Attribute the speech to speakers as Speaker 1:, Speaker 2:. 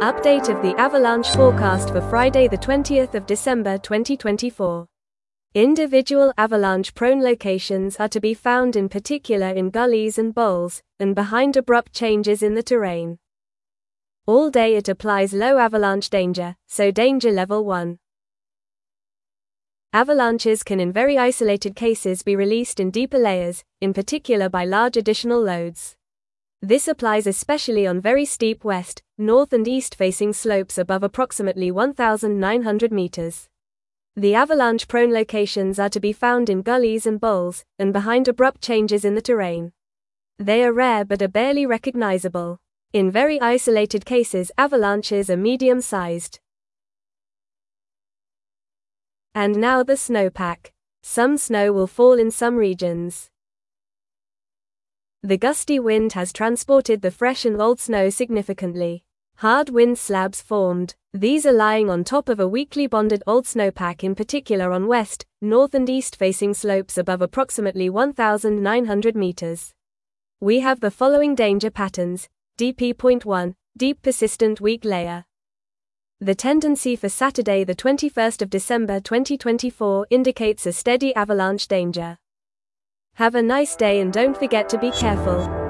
Speaker 1: Update of the avalanche forecast for Friday the 20th of December 2024. Individual avalanche-prone locations are to be found in particular in gullies and bowls, and behind abrupt changes in the terrain. All day it applies low avalanche danger, so danger level 1. Avalanches can in very isolated cases be released in deeper layers, in particular by large additional loads. This applies especially on very steep west, north and east-facing slopes above approximately 1,900 meters. The avalanche-prone locations are to be found in gullies and bowls, and behind abrupt changes in the terrain. They are rare but are barely recognizable. In very isolated cases, avalanches are medium-sized. And now the snowpack. Some snow will fall in some regions. The gusty wind has transported the fresh and old snow significantly. Hard wind slabs formed. These are lying on top of a weakly bonded old snowpack, in particular on west, north and east-facing slopes above approximately 1,900 meters. We have the following danger patterns. DP.1, deep persistent weak layer. The tendency for Saturday the 21st of December 2024 indicates a steady avalanche danger. Have a nice day and don't forget to be careful.